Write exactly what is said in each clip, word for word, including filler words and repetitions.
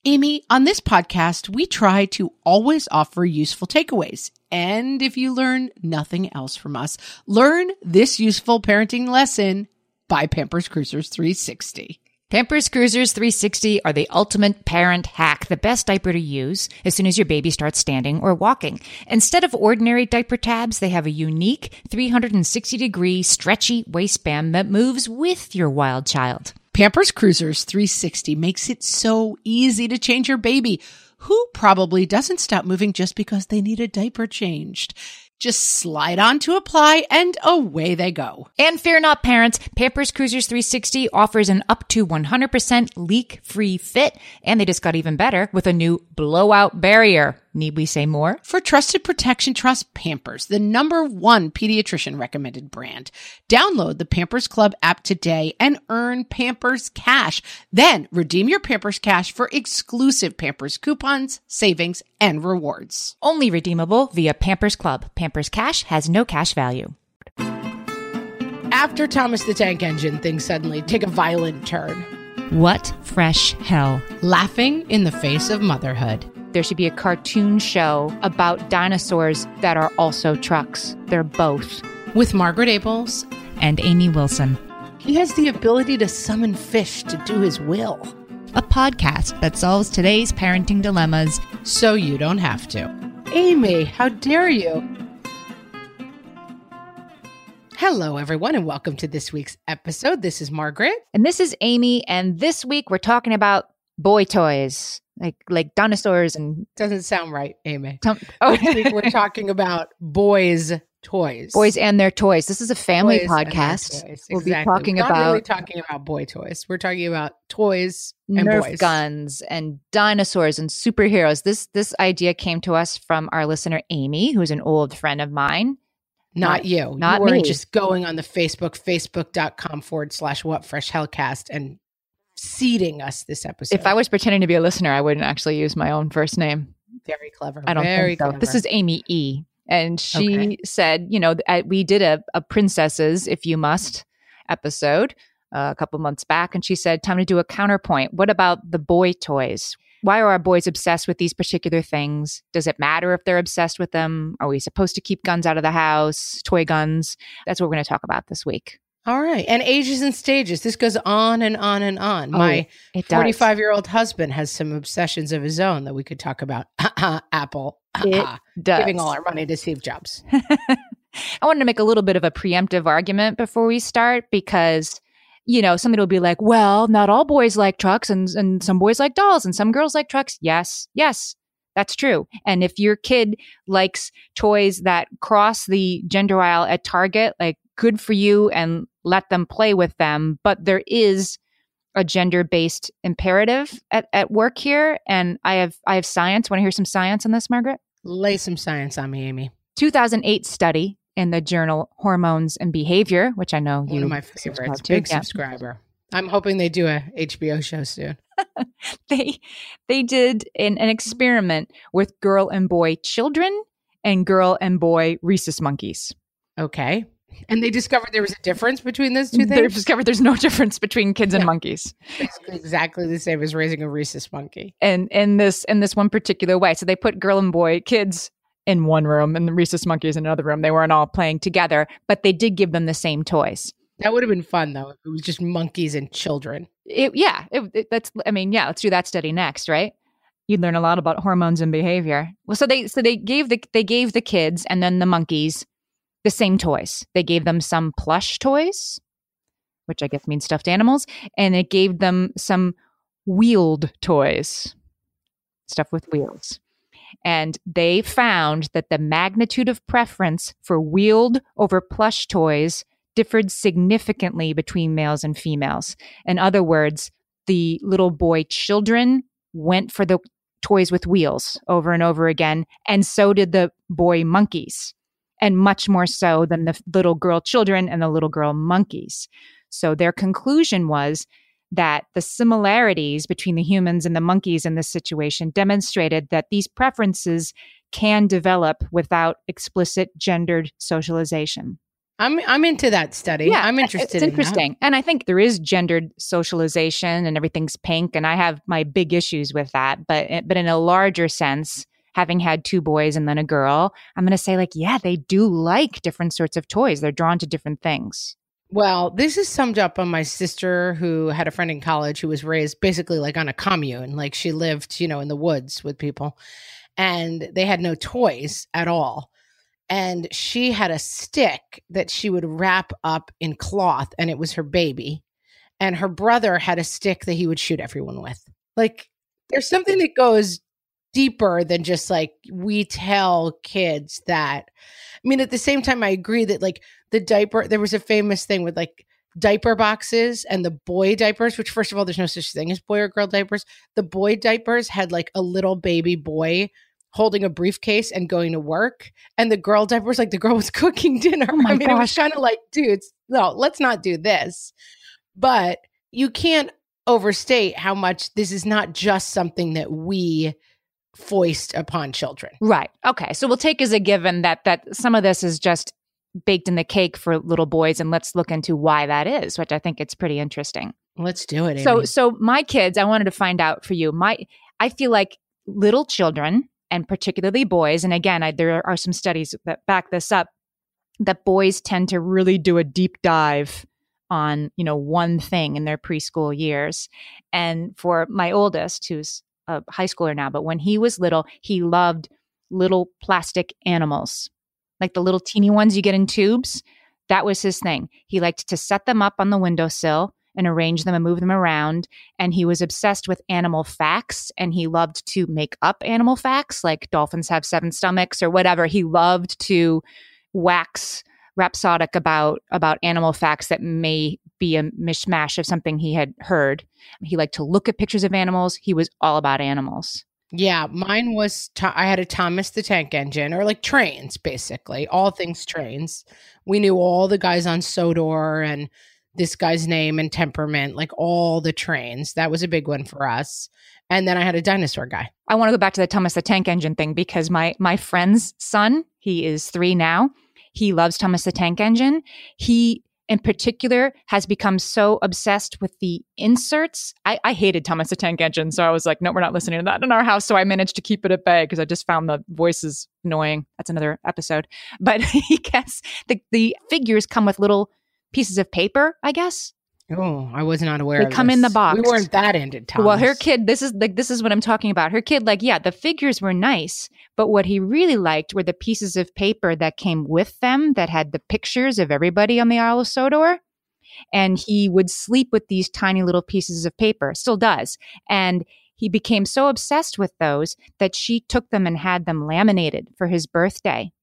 Amy, on this podcast, we try to always offer useful takeaways. And if you learn nothing else from us, learn this useful parenting lesson by Pampers Cruisers three sixty. Pampers Cruisers three sixty are the ultimate parent hack, the best diaper to use as soon as your baby starts standing or walking. Instead of ordinary diaper tabs, they have a unique three hundred sixty degree stretchy waistband that moves with your wild child. Pampers Cruisers three sixty makes it so easy to change your baby, who probably doesn't stop moving just because they need a diaper changed. Just slide on to apply and away they go. And fear not, parents, Pampers Cruisers three sixty offers an up to one hundred percent leak-free fit, and they just got even better with a new blowout barrier. Need we say more? For trusted protection, trust Pampers, the number one pediatrician recommended brand. Download the Pampers Club app today and earn Pampers Cash. Then redeem your Pampers Cash for exclusive Pampers coupons, savings, and rewards. Only redeemable via Pampers Club. Pampers Cash has no cash value. After Thomas the Tank Engine, things suddenly take a violent turn. What fresh hell? Laughing in the face of motherhood. There should be a cartoon show about dinosaurs that are also trucks. They're both. With Margaret Abels and Amy Wilson. He has the ability to summon fish to do his will. A podcast that solves today's parenting dilemmas so you don't have to. Amy, how dare you? Hello, everyone, and welcome to this week's episode. This is Margaret. And this is Amy, and this week we're talking about boy toys. Like like dinosaurs and... Doesn't sound right, Amy. Tom- oh. This week we're talking about boys' toys. Boys and their toys. This is a family boys podcast. Exactly. We'll be talking we're about... not really talking about boy toys. We're talking about toys and Nerf boys. guns and dinosaurs and superheroes. This this idea came to us from our listener, Amy, who's an old friend of mine. Not, not you. Not you weren't me. Just going on the Facebook, facebook.com forward slash what fresh hellcast and seeding us this episode. If I was pretending to be a listener, I wouldn't actually use my own first name. Very clever. I don't Very think so. clever. This is Amy E. And she Okay. said, you know, th- we did a, a Princesses, If You Must episode uh, a couple months back. And she said, time to do a counterpoint. What about the boy toys? Why are our boys obsessed with these particular things? Does it matter if they're obsessed with them? Are we supposed to keep guns out of the house, toy guns? That's what we're going to talk about this week. All right. And ages and stages. This goes on and on and on. Oh, My forty-five-year-old husband has some obsessions of his own that we could talk about. Apple. It does. Giving all our money to Steve Jobs. I wanted to make a little bit of a preemptive argument before we start because, you know, somebody will be like, well, not all boys like trucks and, and some boys like dolls and some girls like trucks. Yes, yes, that's true. And if your kid likes toys that cross the gender aisle at Target, like good for you and let them play with them. But there is a gender-based imperative at, at work here. And I have I have science. Want to hear some science on this, Margaret? Lay some science on me, Amy. two thousand eight study in the journal Hormones and Behavior, which I know you One of my favorites. Big yeah. subscriber. I'm hoping they do a H B O show soon. they they did an, an experiment with girl and boy children and girl and boy rhesus monkeys. Okay. And they discovered there was a difference between those two things? They discovered there's no difference between kids and Yeah. monkeys. Basically exactly the same as raising a rhesus monkey. And in this in this one particular way. So they put girl and boy kids in one room and the rhesus monkeys in another room. They weren't all playing together, but they did give them the same toys. That would have been fun, though, if it was just monkeys and children. It, yeah, it, it, that's. I mean, yeah. Let's do that study next, right? You'd learn a lot about hormones and behavior. Well, so they so they gave the they gave the kids and then the monkeys the same toys. They gave them some plush toys, which I guess means stuffed animals, and it gave them some wheeled toys, stuff with wheels. And they found that the magnitude of preference for wheeled over plush toys differed significantly between males and females. In other words, the little boy children went for the toys with wheels over and over again, and so did the boy monkeys, and much more so than the little girl children and the little girl monkeys. So their conclusion was that the similarities between the humans and the monkeys in this situation demonstrated that these preferences can develop without explicit gendered socialization. I'm I'm into that study. Yeah, I'm interested it's in interesting. that. And I think there is gendered socialization and everything's pink. And I have my big issues with that. But, but in a larger sense, having had two boys and then a girl, I'm going to say like, yeah, they do like different sorts of toys. They're drawn to different things. Well, this is summed up on my sister who had a friend in college who was raised basically like on a commune. Like she lived, you know, in the woods with people and they had no toys at all. And she had a stick that she would wrap up in cloth and it was her baby. And her brother had a stick that he would shoot everyone with. Like there's something that goes deeper than just like we tell kids that. I mean, at the same time, I agree that like the diaper, there was a famous thing with like diaper boxes and the boy diapers, which first of all, there's no such thing as boy or girl diapers. The boy diapers had like a little baby boy holding a briefcase and going to work. And the girl diapers, like the girl was cooking dinner. Oh my I mean, gosh. it was kind of like, dudes, no, let's not do this. But you can't overstate how much this is not just something that we foist upon children. Right. Okay. So we'll take as a given that that some of this is just baked in the cake for little boys, and let's look into why that is, which I think it's pretty interesting. Let's do it. Amy. So so my kids, I wanted to find out for you. My I feel like little children, and particularly boys, and again, I, there are some studies that back this up, that boys tend to really do a deep dive on, you know, one thing in their preschool years. And for my oldest, who's a high schooler now, but when he was little, he loved little plastic animals, like the little teeny ones you get in tubes. That was his thing. He liked to set them up on the windowsill and arrange them and move them around. And he was obsessed with animal facts, and he loved to make up animal facts, like dolphins have seven stomachs or whatever. He loved to wax rhapsodic about about animal facts that may be a mishmash of something he had heard. He liked to look at pictures of animals. He was all about animals. Yeah, mine was, to- I had a Thomas the Tank Engine, or like trains, basically, all things trains. We knew all the guys on Sodor and this guy's name and temperament, like all the trains. That was a big one for us. And then I had a dinosaur guy. I want to go back to the Thomas the Tank Engine thing because my my friend's son, he is three now. He loves Thomas the Tank Engine. He, in particular, has become so obsessed with the inserts. I, I hated Thomas the Tank Engine, so I was like, no, we're not listening to that in our house. So I managed to keep it at bay because I just found the voices annoying. That's another episode. But he gets, the, the figures come with little pieces of paper, I guess. Oh, I was not aware They of come this. in the box. We weren't that into Thomas. Well, her kid, this is like, this is what I'm talking about. Her kid, like, yeah, the figures were nice, but what he really liked were the pieces of paper that came with them that had the pictures of everybody on the Isle of Sodor. And he would sleep with these tiny little pieces of paper, still does. And he became so obsessed with those that she took them and had them laminated for his birthday.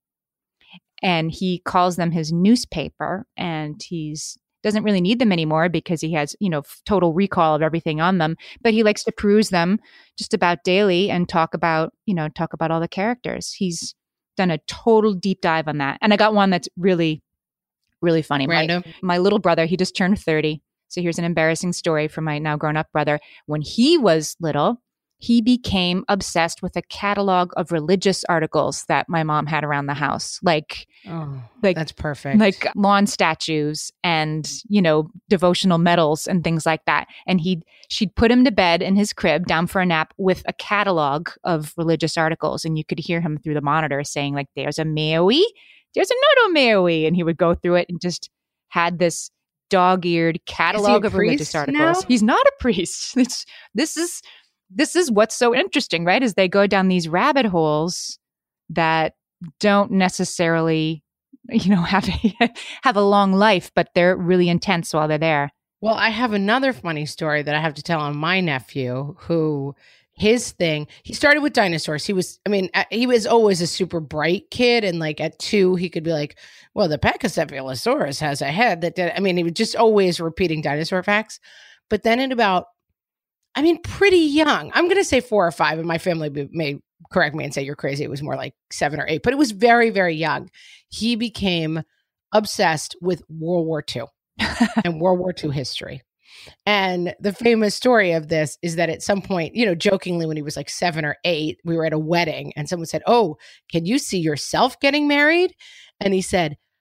And he calls them his newspaper, and he's doesn't really need them anymore because he has, you know, total recall of everything on them, but he likes to peruse them just about daily and talk about, you know, talk about all the characters. He's done a total deep dive on that. And I got one that's really, really funny. Random. My, my little brother, he just turned thirty. So here's an embarrassing story from my now grown up brother. When he was little, he became obsessed with a catalog of religious articles that my mom had around the house. Like, oh, like that's perfect. Like lawn statues and, you know, devotional medals and things like that. And he'd, she'd put him to bed in his crib down for a nap with a catalog of religious articles. And you could hear him through the monitor saying like, there's a Maui, there's another Maui. And he would go through it and just had this dog-eared catalog of religious articles. Now? He's not a priest. It's, this is... This is what's so interesting, right? Is they go down these rabbit holes that don't necessarily, you know, have a, have a long life, but they're really intense while they're there. Well, I have another funny story that I have to tell on my nephew, who his thing, he started with dinosaurs. He was, I mean, he was always a super bright kid. And like at two, he could be like, well, the Pachycephalosaurus has a head that did. I mean, he was just always repeating dinosaur facts. But then at about, I mean, pretty young. I'm going to say four or five, and my family may correct me and say you're crazy. It was more like seven or eight, but it was very, very young. He became obsessed with World War Two and World War Two history. And the famous story of this is that at some point, you know, jokingly, when he was like seven or eight, we were at a wedding and someone said, oh, can you see yourself getting married? And he said,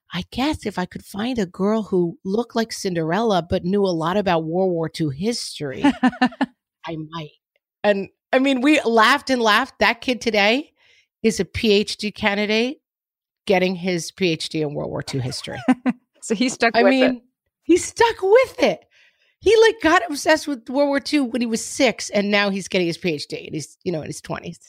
I guess if I could find a girl who looked like Cinderella but knew a lot about World War Two history, I might. And I mean, we laughed and laughed. That kid today is a PhD candidate getting his PhD in World War Two history. So he stuck I with mean, it. he stuck with it. He like got obsessed with World War Two when he was six, and now he's getting his PhD and he's, you know, in his twenties.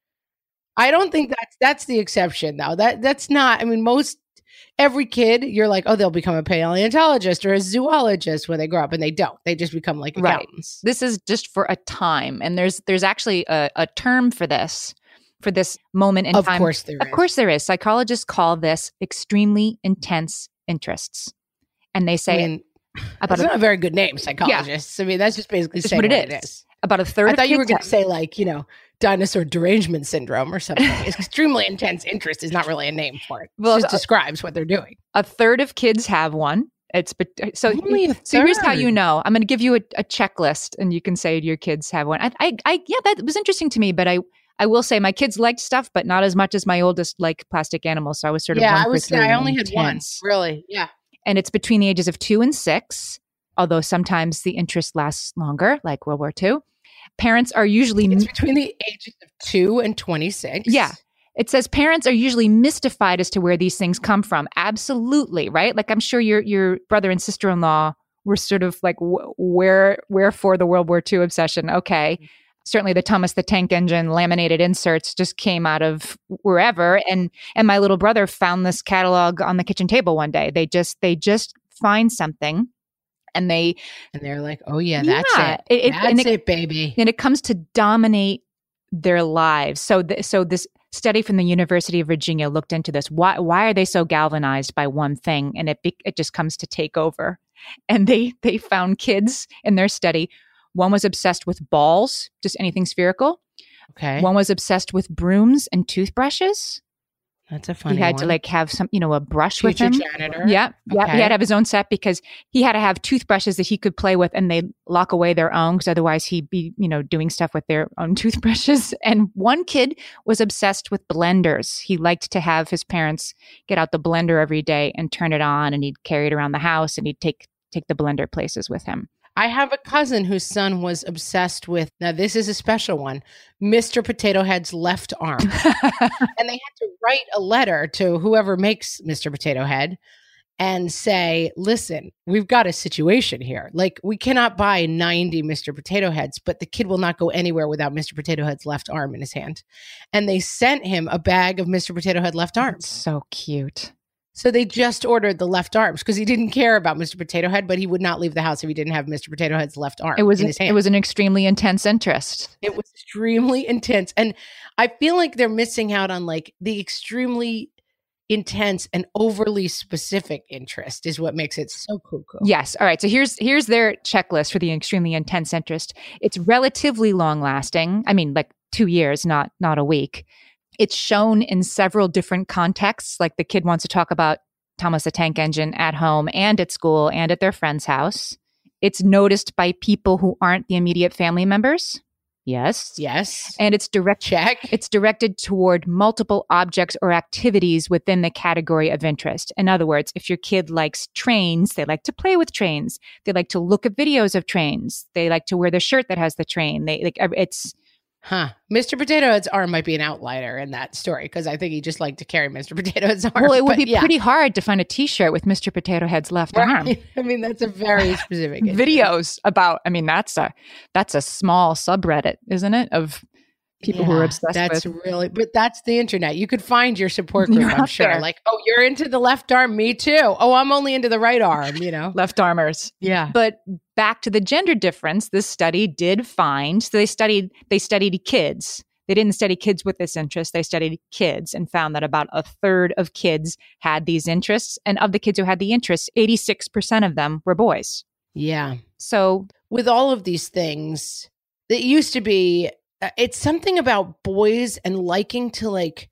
I don't think that's that's the exception though. That that's not, I mean, most every kid, you're like, oh, they'll become a paleontologist or a zoologist when they grow up, and they don't. They just become like accountants. Right. This is just for a time. And there's there's actually a, a term for this, for this moment in of time. Of course there of is. Of course there is. Psychologists call this extremely intense interests. And they say I mean, about it's a, not a very good name, psychologists. Yeah. I mean, that's just basically saying what, it, what is. it is. About a third I thought of you were going to have- say like, you know, dinosaur derangement syndrome or something. Extremely intense interest is not really a name for it. Well, it just uh, describes what they're doing. A third of kids have one. It's so. Only a so here's how you know. I'm going to give you a, a checklist, and you can say your kids have one. I, I, I, yeah, that was interesting to me. But I, I will say my kids liked stuff, but not as much as my oldest liked plastic animals. So I was sort of yeah. one I was. For I only had intense. one. Really. Yeah. And it's between the ages of two and six. Although sometimes the interest lasts longer, like World War Two. Parents are usually it's between the ages of two and twenty-six. Yeah. It says parents are usually mystified as to where these things come from. Absolutely, right? Like I'm sure your your brother and sister-in-law were sort of like, where wherefore the World War Two obsession? Okay. Certainly the Thomas the Tank Engine laminated inserts just came out of wherever. And and my little brother found this catalog on the kitchen table one day. They just they just find something. And they and they're like, oh yeah, that's yeah, it. it That's and it, it, baby. And it comes to dominate their lives. So, th- so this study from the University of Virginia looked into this. Why, why are they so galvanized by one thing? And it, be- it just comes to take over. And they, they found kids in their study. One was obsessed with balls, just anything spherical. Okay. One was obsessed with brooms and toothbrushes. That's a funny He had one. to like have some, you know, a brush Future with him. janitor. Yeah. Yeah. Okay. He had to have his own set because he had to have toothbrushes that he could play with and they'd lock away their own because otherwise he'd be, you know, doing stuff with their own toothbrushes. And one kid was obsessed with blenders. He liked to have his parents get out the blender every day and turn it on, and he'd carry it around the house and he'd take take the blender places with him. I have a cousin whose son was obsessed with, now this is a special one, Mister Potato Head's left arm. And they had to write a letter to whoever makes Mister Potato Head and say, listen, we've got a situation here. Like, we cannot buy ninety Mister Potato Heads, but the kid will not go anywhere without Mister Potato Head's left arm in his hand. And they sent him a bag of Mister Potato Head left arms. So cute. So they just ordered the left arms because he didn't care about Mister Potato Head, but he would not leave the house if he didn't have Mister Potato Head's left arm it was in an, his hand. It was an extremely intense interest. It was extremely intense. And I feel like they're missing out on like the extremely intense and overly specific interest is what makes it so cuckoo. Yes. All right. So here's here's their checklist for the extremely intense interest. It's relatively long lasting. I mean, like two years, not not a week. It's shown in several different contexts. Like the kid wants to talk about Thomas the Tank Engine at home and at school and at their friend's house. It's noticed by people who aren't the immediate family members. Yes. Yes. And it's direct Check. It's directed toward multiple objects or activities within the category of interest. In other words, if your kid likes trains, they like to play with trains. They like to look at videos of trains. They like to wear the shirt that has the train. They like it's Huh. Mister Potato Head's arm might be an outlier in that story because I think he just liked to carry Mister Potato Head's arm. Well, it would but be yeah. pretty hard to find a T-shirt with Mister Potato Head's left Right. arm. I mean, that's a very specific Videos about, I mean, that's a that's a small subreddit, isn't it? Of people yeah, who are obsessed that's with. really, but that's the internet. You could find your support group, You're I'm out sure. there. Like, oh, you're into the left arm, me too. Oh, I'm only into the right arm, you know? Left armers. Yeah. But back to the gender difference, this study did find, so they studied they studied kids. They didn't study kids with this interest. They studied kids and found that about a third of kids had these interests. And of the kids who had the interests, eighty-six percent of them were boys. Yeah. So with all of these things, it used to be, uh, it's something about boys and liking to like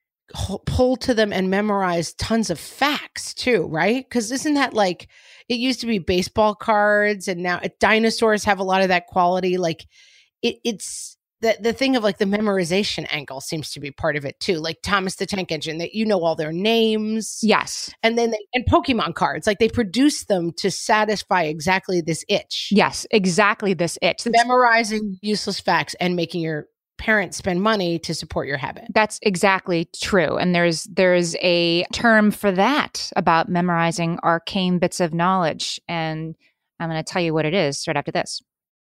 h- pull to them and memorize tons of facts too, right? Because isn't that like, it used to be baseball cards and now uh, dinosaurs have a lot of that quality. Like it, it's, the, the thing of like the memorization angle seems to be part of it too. Like Thomas the Tank Engine, that you know all their names. Yes. And then they, and Pokemon cards, like they produce them to satisfy exactly this itch. Yes, exactly this itch. That's, Memorizing useless facts and making your parents spend money to support your habit. That's exactly true. And there's there's a term for that about memorizing arcane bits of knowledge. And I'm going to tell you what it is right after this.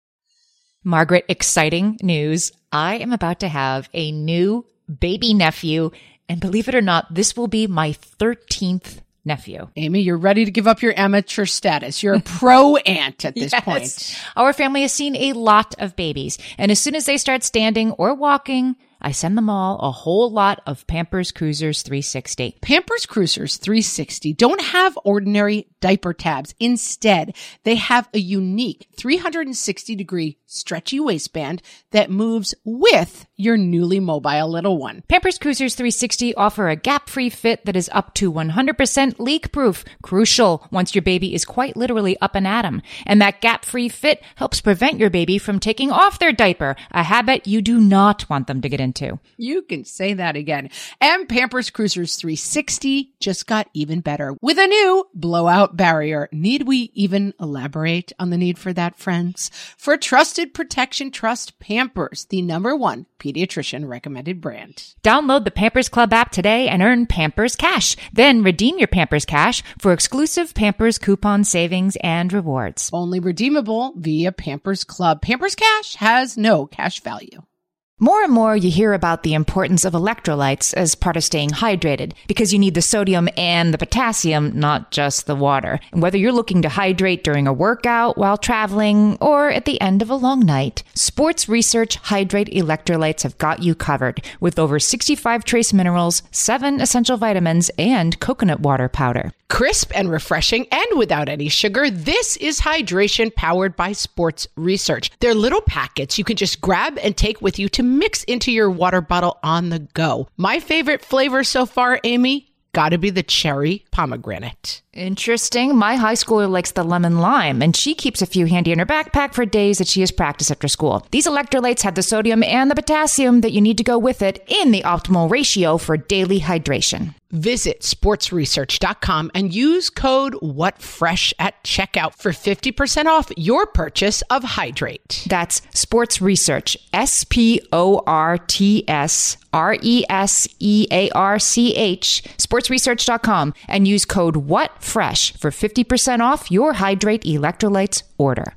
Margaret, exciting news. I am about to have a new baby nephew. And believe it or not, this will be my thirteenth nephew. Amy, you're ready to give up your amateur status. You're a pro aunt at this Yes. point. Our family has seen a lot of babies. And as soon as they start standing or walking, I send them all a whole lot of Pampers Cruisers three sixty. Pampers Cruisers three sixty don't have ordinary diaper tabs. Instead, they have a unique three hundred sixty degree stretchy waistband that moves with your newly mobile little one. Pampers Cruisers three sixty offer a gap-free fit that is up to one hundred percent leak-proof. Crucial once your baby is quite literally up and at 'em. And that gap-free fit helps prevent your baby from taking off their diaper, a habit you do not want them to get into. You can say that again. And Pampers Cruisers three sixty just got even better with a new blowout barrier. Need we even elaborate on the need for that, friends? For trusted protection, trust Pampers, the number one pediatrician recommended brand. Download the Pampers Club app today and earn Pampers Cash. Then redeem your Pampers Cash for exclusive Pampers coupon savings and rewards. Only redeemable via Pampers Club. Pampers Cash has no cash value. More and more you hear about the importance of electrolytes as part of staying hydrated because you need the sodium and the potassium, not just the water. And whether you're looking to hydrate during a workout, while traveling, or at the end of a long night, Sports Research Hydrate Electrolytes have got you covered with over sixty-five trace minerals, seven essential vitamins, and coconut water powder. Crisp and refreshing and without any sugar, this is hydration powered by Sports Research. They're little packets you can just grab and take with you to mix into your water bottle on the go. My favorite flavor so far, Amy, gotta be the cherry pomegranate. Interesting. My high schooler likes the lemon lime, and she keeps a few handy in her backpack for days that she has practice after school. These electrolytes have the sodium and the potassium that you need to go with it in the optimal ratio for daily hydration. Visit sports research dot com and use code WhatFresh at checkout for fifty percent off your purchase of Hydrate. That's Sports Research, S P O R T S R E S E A R C H, sports research dot com, and use code WhatFresh for fifty percent off your Hydrate electrolytes order.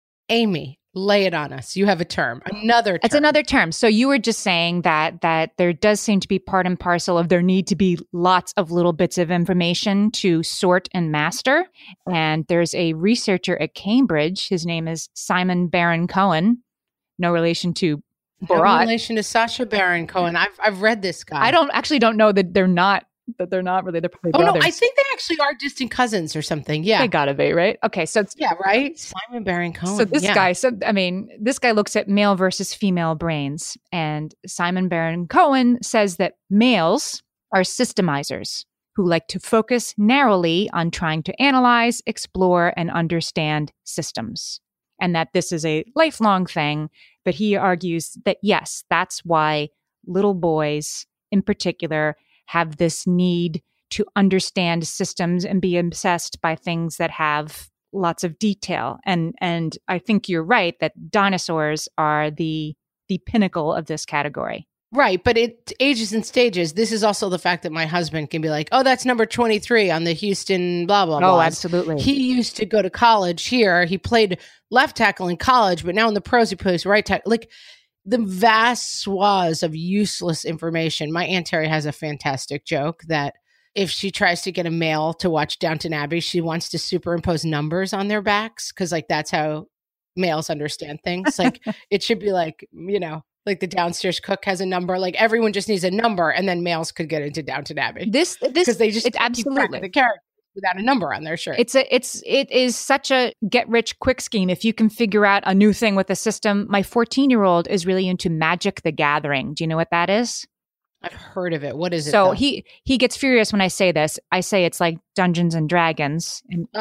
Amy, lay it on us. You have a term, another term. It's another term. So you were just saying that that there does seem to be part and parcel of there need to be lots of little bits of information to sort and master. And there's a researcher at Cambridge. His name is Simon Baron Cohen. No relation to No Borat. relation to Sacha Baron Cohen. I've I've read this guy. I don't actually don't know that they're not that they're not really they're probably Oh brothers. no, I think they actually are distant cousins or something. Yeah, They gotta be, right? Okay, so it's yeah, right. Simon Baron Cohen. So this yeah. guy, so I mean, this guy looks at male versus female brains, and Simon Baron Cohen says that males are systemizers who like to focus narrowly on trying to analyze, explore, and understand systems, and that this is a lifelong thing. But he argues that yes, that's why little boys in particular have this need to understand systems and be obsessed by things that have lots of detail. And and I think you're right that dinosaurs are the the pinnacle of this category. Right, but it ages and stages. This is also the fact that my husband can be like, oh, that's number twenty-three on the Houston blah, blah, blah. Oh, absolutely. He used to go to college here. He played left tackle in college, but now in the pros, he plays right tackle. Like the vast swaths of useless information. My Aunt Terry has a fantastic joke that if she tries to get a male to watch Downton Abbey, she wants to superimpose numbers on their backs because like that's how males understand things. Like it should be like, you know, like the downstairs cook has a number. Like everyone just needs a number, and then males could get into Downton Abbey. This this because they just it, keep track absolutely of the character without a number on their shirt. It's a it's it is such a get rich quick scheme if you can figure out a new thing with the system. My fourteen year old is really into Magic the Gathering. Do you know what that is? I've heard of it. What is it? So though? he he gets furious when I say this. I say it's like Dungeons and Dragons. And Oh.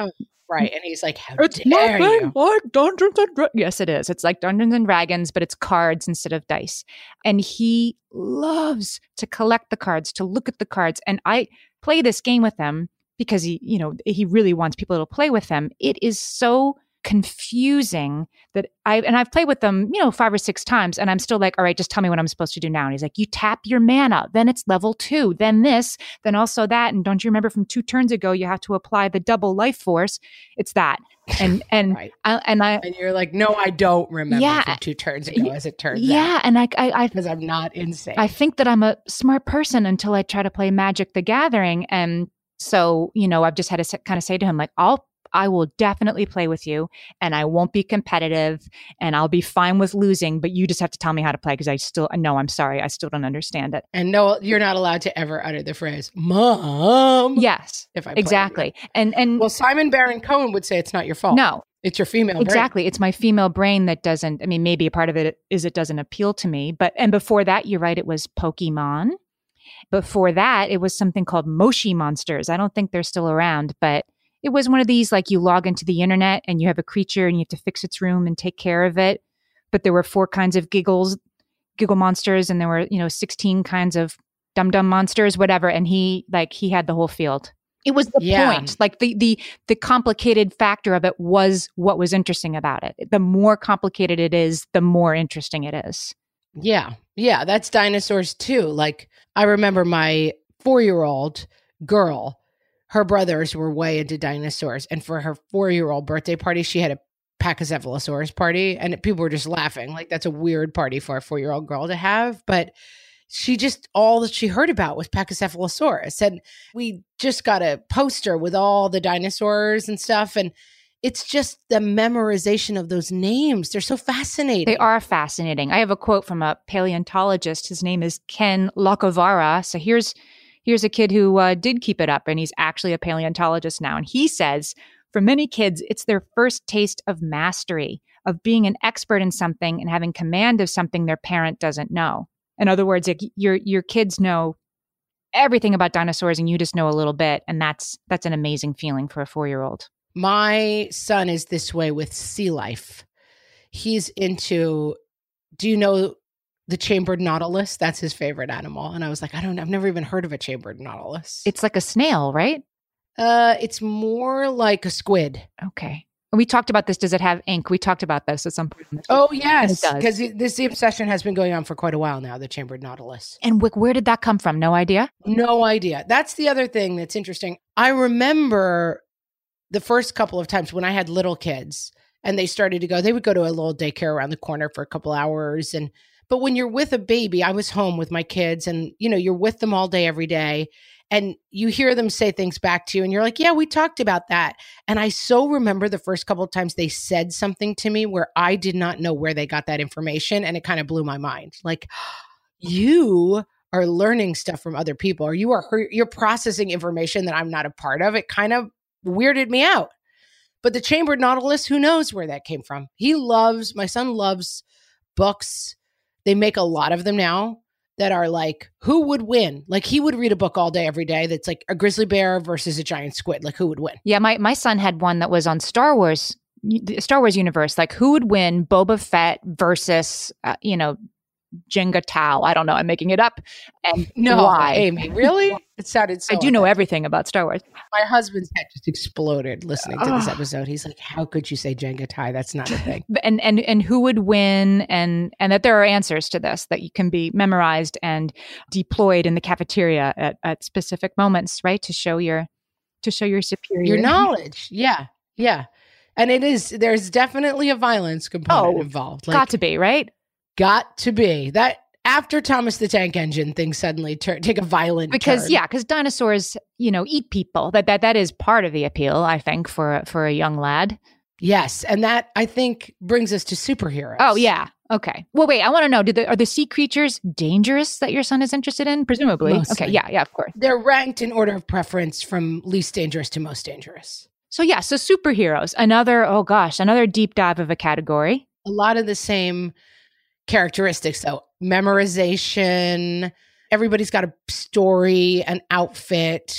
Right. And he's like, how It's dare nothing you? like Dungeons and Dragons. Yes, it is. It's like Dungeons and Dragons, but it's cards instead of dice. And he loves to collect the cards, to look at the cards. And I play this game with him because he, you know, he really wants people to play with him. It is so confusing that I, and I've played with them, you know, five or six times, and I'm still like, all right, just tell me what I'm supposed to do now. And he's like, you tap your mana, then it's level two, then this, then also that. And don't you remember from two turns ago, you have to apply the double life force. It's that. And, and, Right. I, and I, And you're like, no, I don't remember Yeah. from two turns ago, as it turns out. yeah. And I, I, I, Because I'm not insane. I think that I'm a smart person until I try to play Magic the Gathering. And so, you know, I've just had to kind of say to him, like, I'll, I will definitely play with you and I won't be competitive and I'll be fine with losing, but you just have to tell me how to play because I still, no, I'm sorry. I still don't understand it. And no, you're not allowed to ever utter the phrase, Mom. Yes, If I play exactly. with you. And, and Well, Simon Baron Cohen would say it's not your fault. no, It's your female brain. exactly. It's my female brain that doesn't, I mean, maybe a part of it is it doesn't appeal to me, but, and before that, you're right, it was Pokemon. Before that, it was something called Moshi Monsters. I don't think they're still around, but it was one of these, like you log into the internet and you have a creature and you have to fix its room and take care of it. But there were four kinds of giggles, giggle monsters, and there were, you know, sixteen kinds of dum dum monsters, whatever. And he, like, he had the whole field. It was the Yeah. point. Like the the the complicated factor of it was what was interesting about it. The more complicated it is, the more interesting it is. Yeah. Yeah. That's dinosaurs too. Like, I remember my four-year-old girl, her brothers were way into dinosaurs. And for her four-year-old birthday party, she had a Pachycephalosaurus party. And people were just laughing. Like, that's a weird party for a four-year-old girl to have. But she just, all that she heard about was Pachycephalosaurus. And we just got a poster with all the dinosaurs and stuff. And it's just the memorization of those names. They're so fascinating. They are fascinating. I have a quote from a paleontologist. His name is Ken Locavara. So here's here's a kid who uh, did keep it up, and he's actually a paleontologist now. And he says, for many kids, it's their first taste of mastery, of being an expert in something and having command of something their parent doesn't know. In other words, like your your kids know everything about dinosaurs, and you just know a little bit, and that's that's an amazing feeling for a four-year-old. My son is this way with sea life. He's into, do you know the chambered nautilus? That's his favorite animal. And I was like, I don't, I've never even heard of a chambered nautilus. It's like a snail, right? Uh, it's more like a squid. Okay. We talked about this. Does it have ink? We talked about this at some point. Oh, yes. It does. Because this obsession has been going on for quite a while now, the chambered nautilus. And wh- where did that come from? No idea? No idea. That's the other thing that's interesting. I remember the first couple of times when I had little kids and they started to go, they would go to a little daycare around the corner for a couple hours. And, but when you're with a baby, I was home with my kids and, you know, you're with them all day, every day. And you hear them say things back to you and you're like, yeah, we talked about that. And I so remember the first couple of times they said something to me where I did not know where they got that information. And it kind of blew my mind. Like, you are learning stuff from other people, or you are, you're processing information that I'm not a part of. It kind of weirded me out. But the chambered nautilus, who knows where that came from? He loves, my son loves books. They make a lot of them now that are like, who would win? Like, he would read a book all day, every day that's like a grizzly bear versus a giant squid. Like, who would win? Yeah, my, my son had one that was on Star Wars, the Star Wars universe. Like, who would win Boba Fett versus, uh, you know, Jenga Tao? I don't know. I'm making it up. And No, why? Amy, really? It sounded so I do know authentic. everything about Star Wars. My husband's head just exploded listening to this Ugh. episode. He's like, how could you say Jenga Tai? That's not a thing. And and and who would win, and and that there are answers to this that you can be memorized and deployed in the cafeteria at, at specific moments, right? To show your to show your superior Your knowledge. Yeah. Yeah. And it is, there's definitely a violence component Oh, involved. Got to be, right? Got to be. That after Thomas the Tank Engine, things suddenly tur- take a violent Because turn. yeah, because dinosaurs, you know, eat people. That that that is part of the appeal, I think, for for a young lad. Yes. And that, I think, brings us to superheroes. Oh yeah. Okay. Well, wait. I want to know: do the are the sea creatures dangerous that your son is interested in? Presumably. Mostly. Okay. Yeah. Yeah. Of course. They're ranked in order of preference from least dangerous to most dangerous. So yeah. So superheroes. Another. Oh gosh. Another deep dive of a category. A lot of the same characteristics, though. Memorization. Everybody's got a story, an outfit.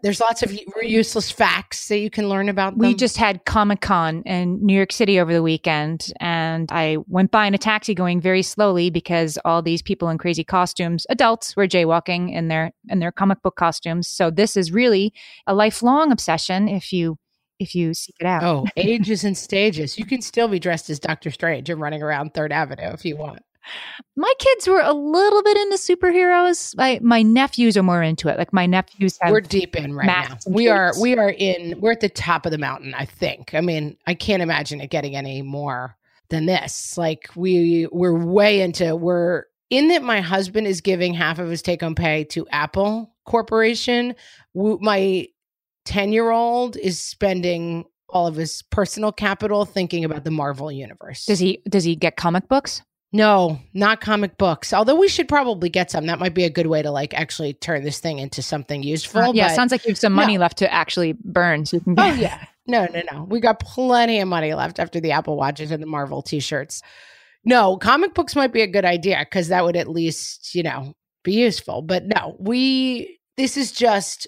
There's lots of useless facts that you can learn about them. We just had Comic-Con in New York City over the weekend, and I went by in a taxi going very slowly because all these people in crazy costumes, adults, were jaywalking in their in their comic book costumes. So this is really a lifelong obsession if you if you seek it out. Oh, ages and stages. You can still be dressed as Doctor Strange and running around Third Avenue if you want. My kids were a little bit into superheroes. My my nephews are more into it. Like my nephews have. We're deep in right now. We are we are in. We're at the top of the mountain. I think. I mean, I can't imagine it getting any more than this. Like we we're way into. We're in that. My husband is giving half of his take home pay to Apple Corporation. My ten year old is spending all of his personal capital thinking about the Marvel universe. Does he does he get comic books? No, not comic books. Although we should probably get some. That might be a good way to like actually turn this thing into something useful. Uh, yeah, but sounds like you have some money no. left to actually burn. So you can get- Oh yeah, no, no, no. We got plenty of money left after the Apple Watches and the Marvel T-shirts. No, comic books might be a good idea because that would at least, you know, be useful. But no, we. This is just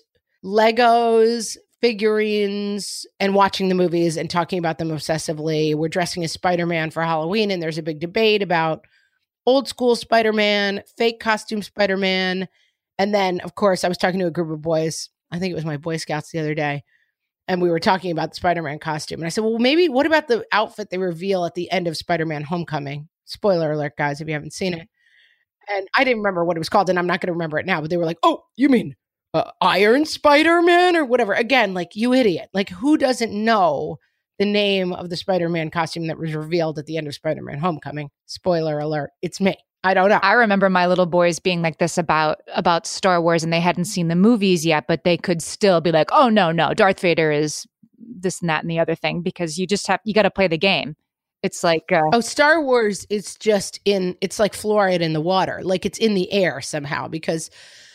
Legos, figurines, and watching the movies and talking about them obsessively. We're dressing as Spider-Man for Halloween, and there's a big debate about old school Spider-Man, fake costume Spider-Man. And then, of course, I was talking to a group of boys. I think it was my Boy Scouts the other day. And we were talking about the Spider-Man costume. And I said, well, maybe what about the outfit they reveal at the end of Spider-Man Homecoming? Spoiler alert, guys, if you haven't seen it. And I didn't remember what it was called, and I'm not going to remember it now. But they were like, oh, you mean Uh, Iron Spider-Man or whatever. Again, like, you idiot. Like, who doesn't know the name of the Spider-Man costume that was revealed at the end of Spider-Man Homecoming? Spoiler alert. It's me. I don't know. I remember my little boys being like this about about Star Wars, and they hadn't seen the movies yet, but they could still be like, oh, no, no, Darth Vader is this and that and the other thing, because you just have, you got to play the game. It's like, uh, oh, Star Wars, it's just in, it's like fluoride in the water. Like, it's in the air somehow, because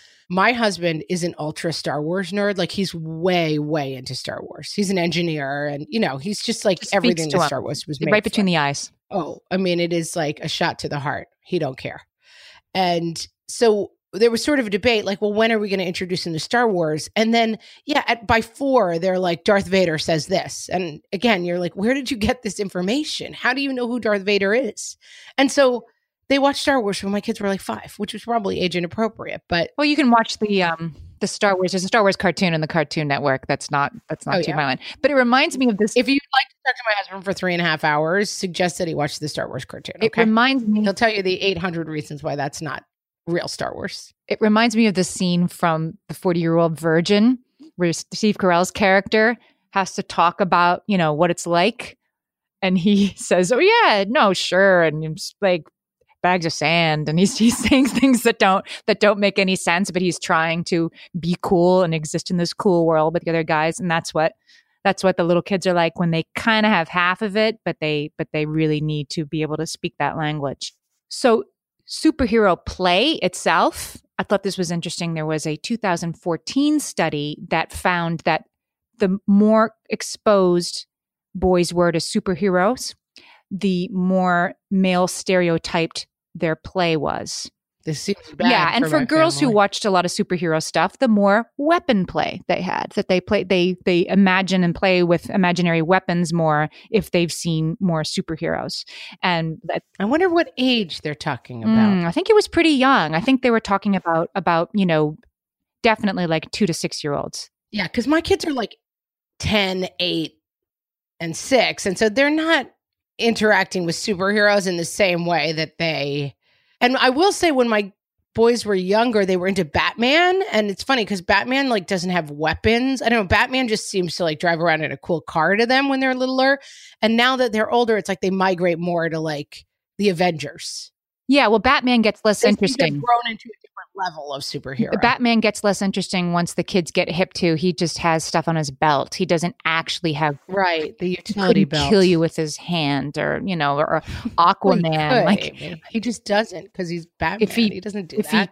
my husband is an ultra Star Wars nerd. Like, he's way, way into Star Wars. He's an engineer, and, you know, he's just like just everything that Star Wars was made right between for. the eyes. Oh, I mean, it is like a shot to the heart. He don't care. And so there was sort of a debate, like, well, when are we going to introduce him to Star Wars? And then, yeah, at, by four, they're like, Darth Vader says this. And again, you're like, where did you get this information? How do you know who Darth Vader is? And so they watched Star Wars when my kids were like five, which was probably age inappropriate. But well, you can watch the um the Star Wars. There's a Star Wars cartoon on the Cartoon Network. That's not that's not oh, too yeah. violent. But it reminds me of this. If you'd like to talk to my husband for three and a half hours, suggest that he watch the Star Wars cartoon. Okay? It reminds me. He'll tell you the eight hundred reasons why that's not real Star Wars. It reminds me of the scene from The forty-Year-Old Virgin, where Steve Carell's character has to talk about, you know, what it's like, and he says, "Oh yeah, no, sure," and it's like bags of sand, and he's he's saying things that don't that don't make any sense, but he's trying to be cool and exist in this cool world with the other guys, and that's what that's what the little kids are like when they kind of have half of it, but they but they really need to be able to speak that language. So superhero play itself, I thought this was interesting. There was a two thousand fourteen study that found that the more exposed boys were to superheroes, the more male stereotyped their play was. This seems bad. Yeah, and for, for girls family. who watched a lot of superhero stuff, the more weapon play they had. That they play, they they imagine and play with imaginary weapons more if they've seen more superheroes. And that, I wonder what age they're talking about. mm, I think it was pretty young. I think they were talking about about you know definitely like two to six year olds. Yeah, because my kids are like ten, eight, and six, and so they're not interacting with superheroes in the same way that they. And I will say, when my boys were younger, they were into Batman. And it's funny because Batman like doesn't have weapons. I don't know. Batman just seems to like drive around in a cool car to them when they're littler. And now that they're older, it's like they migrate more to like the Avengers. Yeah, well, Batman gets less They interesting. They've grown into a different level of superhero. Batman gets less interesting once the kids get hip to. He just has stuff on his belt. He doesn't actually have right the utility belt. Kill you with his hand, or you know, or Aquaman. Well, he like he just doesn't because he's Batman. if he, he doesn't do if that. he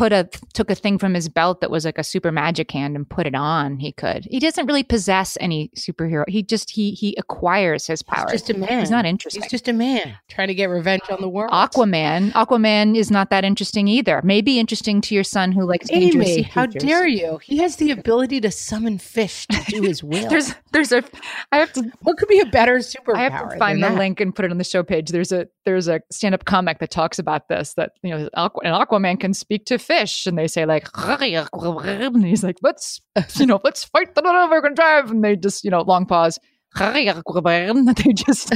put a took a thing from his belt that was like a super magic hand and put it on, he could. He doesn't really possess any superhero. He just he he acquires his powers. He's just a man. He's not interesting. He's just a man trying to get revenge on the world. Aquaman. Aquaman is not that interesting either. Maybe interesting to your son who likes dangerous sea Amy, how creatures. dare you? He has the ability to summon fish to do his will. There's there's a I have to what could be a better superpower? I have to find the than that? link and put it on the show page. There's a there's a stand-up comic that talks about this, that you know Aqu- an Aquaman can speak to fish, and they say like, and he's like, let's you know let's fight the we're gonna drive, and they just you know long pause, they just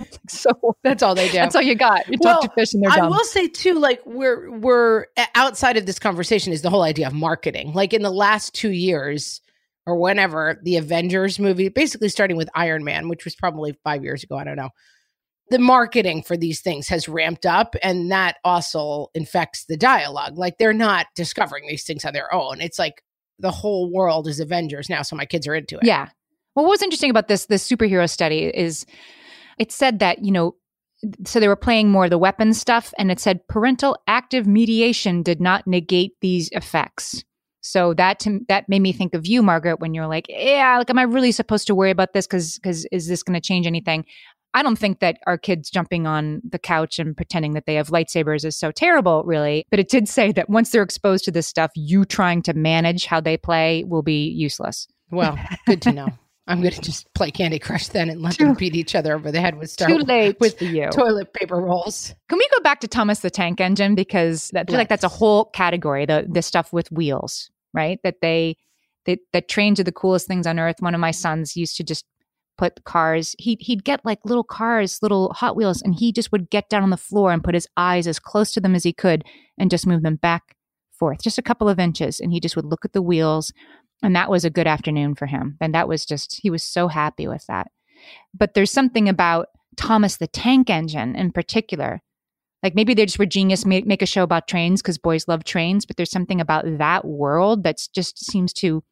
so That's all they do. that's all you got. You Well, talk to fish and they're I dumb. will say too, like we're we're outside of this conversation is the whole idea of marketing. Like in the last two years or whenever the Avengers movie, basically starting with Iron Man, which was probably five years ago, I don't know. The marketing for these things has ramped up, and that also infects the dialogue. Like they're not discovering these things on their own. It's like the whole world is Avengers now, so my kids are into it. Yeah. Well, what was interesting about this this superhero study is it said that, you know, so they were playing more of the weapons stuff, and it said parental active mediation did not negate these effects. So that to, that made me think of you, Margaret, when you're like, yeah, like, am I really supposed to worry about this? Because because is this going to change anything? I don't think that our kids jumping on the couch and pretending that they have lightsabers is so terrible, really. But it did say that once they're exposed to this stuff, you trying to manage how they play will be useless. Well, good to know. I'm going to just play Candy Crush then and let Too- them beat each other over the head with Star Too late with for you. toilet paper rolls. Can we go back to Thomas the Tank Engine? Because I feel like that's a Let's. whole category, the the stuff with wheels, right? That they, they that trains are the coolest things on earth. One of my sons used to just put cars, he'd, he'd get like little cars, little Hot Wheels, and he just would get down on the floor and put his eyes as close to them as he could and just move them back, forth, just a couple of inches. And he just would look at the wheels. And that was a good afternoon for him. And that was just, he was so happy with that. But there's something about Thomas the Tank Engine in particular. Like maybe they just were genius, make, make a show about trains because boys love trains. But there's something about that world that just seems to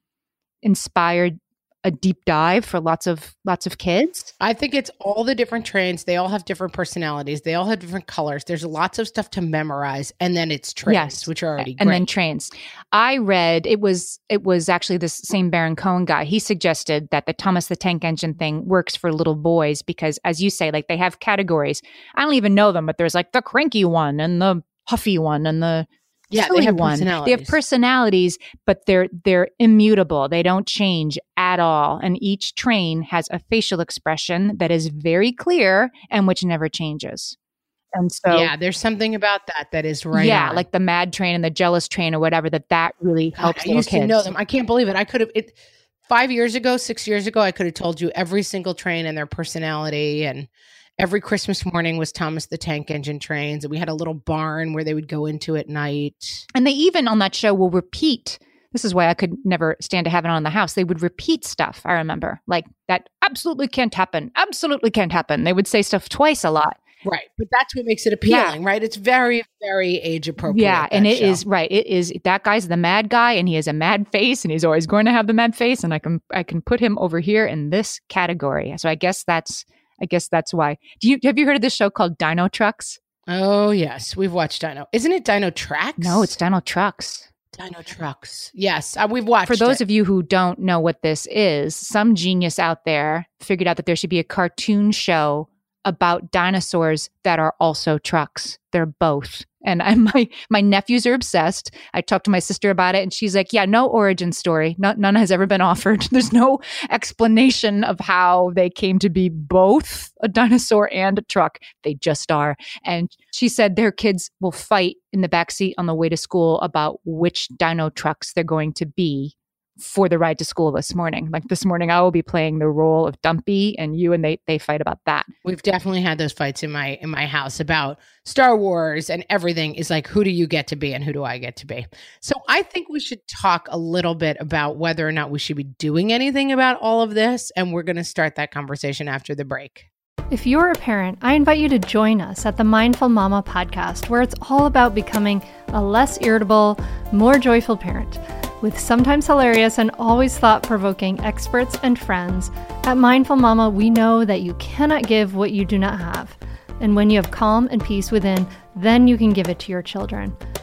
inspire a deep dive for lots of lots of kids. I think it's all the different trains. They all have different personalities. They all have different colors. There's lots of stuff to memorize. And then it's trains, Yes. which are already And great. then trains. I read it was it was actually this same Baron Cohen guy. He suggested that the Thomas the Tank Engine thing works for little boys because, as you say, like they have categories. I don't even know them, but there's like the cranky one and the huffy one and the Yeah, silly they have one. They have personalities. personalities, but they're they're immutable. They don't change at all. And each train has a facial expression that is very clear and which never changes. And so, yeah, there's something about that that is right yeah, on. like the mad train and the jealous train or whatever, that that really helps I little used kids. to know them. I can't believe it. I could have it five years ago, six years ago, I could have told you every single train and their personality. And every Christmas morning was Thomas the Tank Engine trains. And we had a little barn where they would go into at night. And they even on that show will repeat. This is why I could never stand to have it on in the house. They would repeat stuff. I remember like that absolutely can't happen. Absolutely can't happen. They would say stuff twice a lot. Right. But that's what makes it appealing, right? It's very, very age appropriate. Yeah. And that it is show. right. It is that guy's the mad guy and he has a mad face and he's always going to have the mad face. And I can I can put him over here in this category. So I guess that's I guess that's why. Do you have you heard of this show called Dino Trucks? Oh, yes. We've watched Dino. Isn't it Dino Tracks? No, it's Dino Trucks. Dino Trucks. Yes. Uh, we've watched For those it. of you who don't know what this is, some genius out there figured out that there should be a cartoon show about dinosaurs that are also trucks. They're both. And I, my my nephews are obsessed. I talked to my sister about it and she's like, yeah, no origin story. No, none has ever been offered. There's no explanation of how they came to be both a dinosaur and a truck. They just are. And she said their kids will fight in the backseat on the way to school about which dino trucks they're going to be for the ride to school this morning. Like this morning, I will be playing the role of Dumpy and you and they they fight about that. We've definitely had those fights in my in my house about Star Wars, and everything is like, who do you get to be and who do I get to be? So I think we should talk a little bit about whether or not we should be doing anything about all of this. And we're going to start that conversation after the break. If you're a parent, I invite you to join us at the Mindful Mama podcast, where it's all about becoming a less irritable, more joyful parent. With sometimes hilarious and always thought-provoking experts and friends, at Mindful Mama, we know that you cannot give what you do not have. And when you have calm and peace within, then you can give it to your children.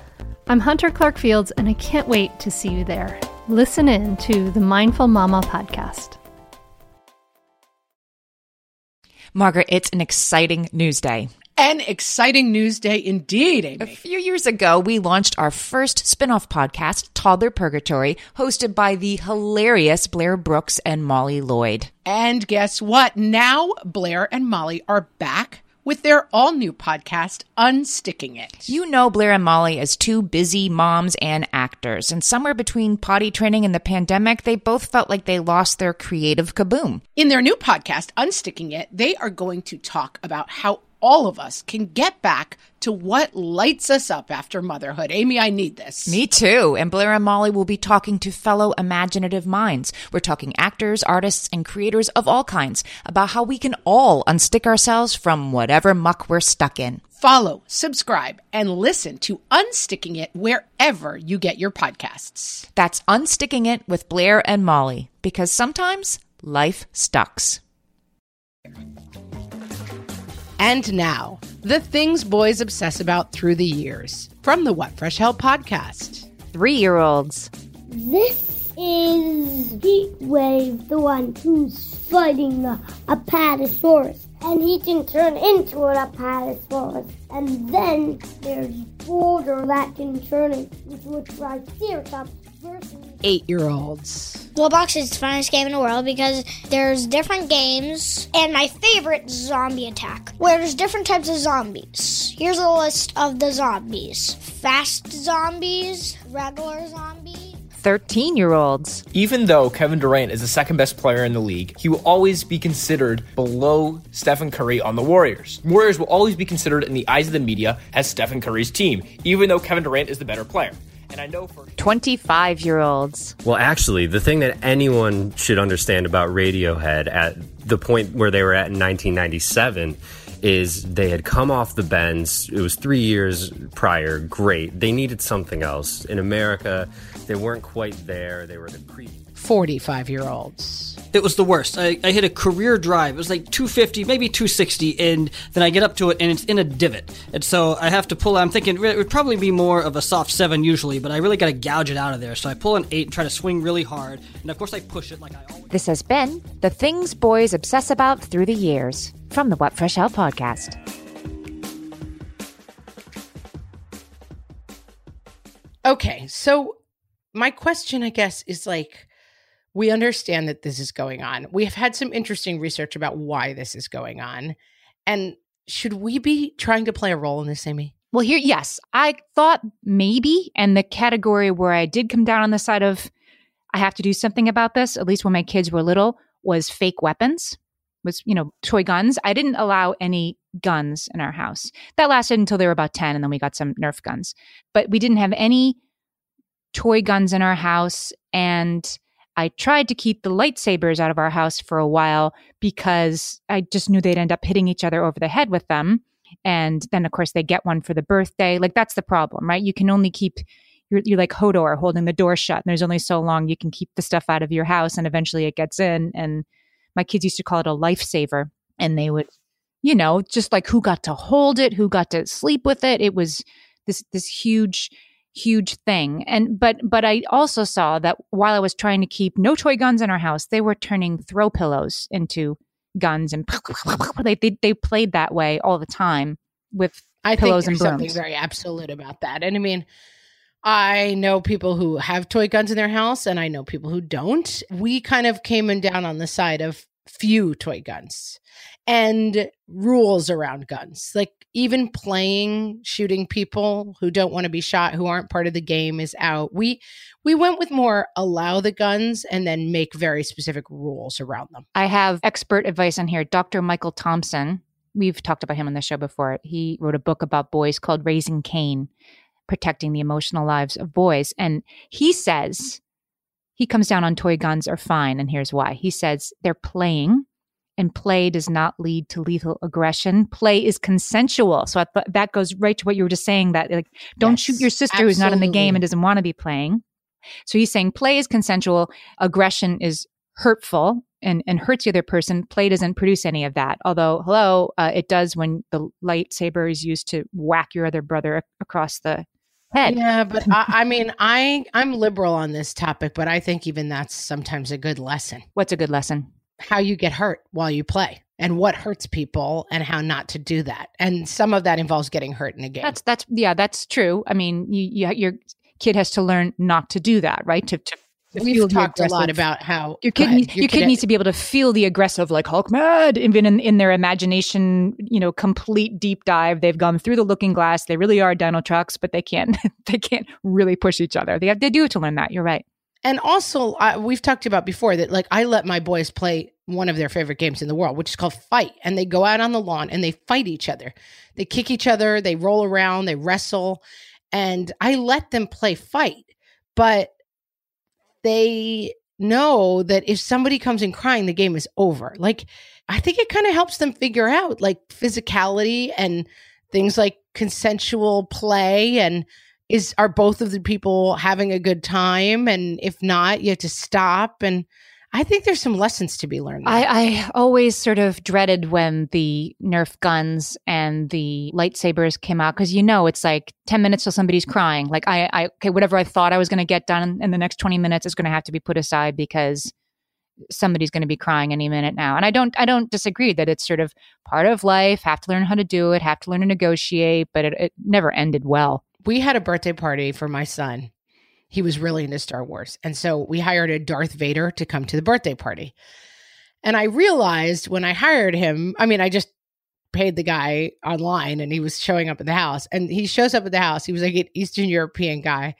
I'm Hunter Clark Fields, and I can't wait to see you there. Listen in to the Mindful Mama podcast. Margaret, it's an exciting news day. An exciting news day indeed, Amy. A few years ago, we launched our first spin-off podcast, Toddler Purgatory, hosted by the hilarious Blair Brooks and Molly Lloyd. And guess what? Now Blair and Molly are back with their all-new podcast, Unsticking It. You know Blair and Molly as two busy moms and actors, and somewhere between potty training and the pandemic, they both felt like they lost their creative kaboom. In their new podcast, Unsticking It, they are going to talk about how all of us can get back to what lights us up after motherhood. Amy, I need this. Me too. And Blair and Molly will be talking to fellow imaginative minds. We're talking actors, artists, and creators of all kinds about how we can all unstick ourselves from whatever muck we're stuck in. Follow, subscribe, and listen to Unsticking It wherever you get your podcasts. That's Unsticking It with Blair and Molly, because sometimes life sucks. And now, the things boys obsess about through the years. From the What Fresh Hell podcast. Three-year-olds. This is Heatwave, the one who's fighting a, a Apatosaurus. And he can turn into an Apatosaurus. And then there's Boulder that can turn into a Triceratops versus Eight-year-olds. Roblox is the funnest game in the world because there's different games, and my favorite, Zombie Attack, where there's different types of zombies. Here's a list of the zombies. Fast zombies, regular zombies. Thirteen-year-olds. Even though Kevin Durant is the second best player in the league, he will always be considered below Stephen Curry on the Warriors. Warriors will always be considered in the eyes of the media as Stephen Curry's team, even though Kevin Durant is the better player. And I know for twenty-five-year-olds. Well, actually, the thing that anyone should understand about Radiohead at the point where they were at in nineteen ninety-seven is they had come off the bends. It was three years prior. Great. They needed something else. In America, they weren't quite there. They were the pre- forty-five-year-olds. It was the worst. I, I hit a career drive. It was like two fifty, maybe two sixty, and then I get up to it, and it's in a divot. And so I have to pull out. I'm thinking it would probably be more of a soft seven usually, but I really got to gouge it out of there. So I pull an eight and try to swing really hard. And of course, I push it like I always. This has been The Things Boys Obsess About Through the Years from the What Fresh Hell podcast. Okay, so my question, I guess, is like, we understand that this is going on. We have had some interesting research about why this is going on. And should we be trying to play a role in this, Amy? Well, here, yes, I thought maybe, and the category where I did come down on the side of I have to do something about this, at least when my kids were little, was fake weapons, was, you know, toy guns. I didn't allow any guns in our house. That lasted until they were about ten, and then we got some Nerf guns. But we didn't have any toy guns in our house, and I tried to keep the lightsabers out of our house for a while because I just knew they'd end up hitting each other over the head with them. And then, of course, they get one for the birthday. Like, that's the problem, right? You can only keep, you're, you're like Hodor holding the door shut. And there's only so long you can keep the stuff out of your house. And eventually it gets in. And my kids used to call it a lifesaver. And they would, you know, just like who got to hold it, who got to sleep with it. It was this this huge huge thing. And but but I also saw that while I was trying to keep no toy guns in our house, they were turning throw pillows into guns, and they they, they played that way all the time with I pillows think there's and brooms. Something very absolute about that. And I mean, I know people who have toy guns in their house, and I know people who don't. We kind of came in down on the side of few toy guns and rules around guns. Like, even playing, shooting people who don't want to be shot, who aren't part of the game, is out. We we went with more allow the guns and then make very specific rules around them. I have expert advice on here. Doctor Michael Thompson, we've talked about him on the show before. He wrote a book about boys called Raising Cain, Protecting the Emotional Lives of Boys. And he says, he comes down on toy guns are fine, and here's why. He says they're playing, and play does not lead to lethal aggression. Play is consensual. So I th- that goes right to what you were just saying, that like, don't yes, shoot your sister absolutely. Who's not in the game and doesn't want to be playing. So he's saying play is consensual. Aggression is hurtful and, and hurts the other person. Play doesn't produce any of that. Although, hello, uh, it does when the lightsaber is used to whack your other brother a- across the head. Yeah, but I, I mean, I I'm liberal on this topic, but I think even that's sometimes a good lesson. What's a good lesson? How you get hurt while you play, and what hurts people, and how not to do that. And some of that involves getting hurt in a game. That's that's yeah, that's true. I mean, you, you your kid has to learn not to do that, right? To, to, to We've feel the talked a lot aggressive- about how Your kid, go ahead. needs, your kid needs to be able to feel the aggressive, like Hulk mad, even in, in their imagination, you know, complete deep dive. They've gone through the looking glass. They really are dino trucks, but they can't, they can't really push each other. They have, they do have to learn that. You're right. And also, uh, we've talked about before that, like, I let my boys play one of their favorite games in the world, which is called Fight. And they go out on the lawn and they fight each other. They kick each other. They roll around. They wrestle. And I let them play Fight. But they know that if somebody comes in crying, the game is over. Like, I think it kind of helps them figure out like physicality and things like consensual play, and is are both of the people having a good time, and if not, you have to stop. And I think there's some lessons to be learned there. I, I always sort of dreaded when the Nerf guns and the lightsabers came out, because you know it's like ten minutes till somebody's crying. Like I, I okay, whatever I thought I was going to get done in the next twenty minutes is going to have to be put aside because somebody's going to be crying any minute now. And I don't, I don't disagree that it's sort of part of life. Have to learn how to do it. Have to learn to negotiate. But it, it never ended well. We had a birthday party for my son. He was really into Star Wars. And so we hired a Darth Vader to come to the birthday party. And I realized when I hired him, I mean, I just paid the guy online and he was showing up at the house. And he shows up at the house. He was like an Eastern European guy.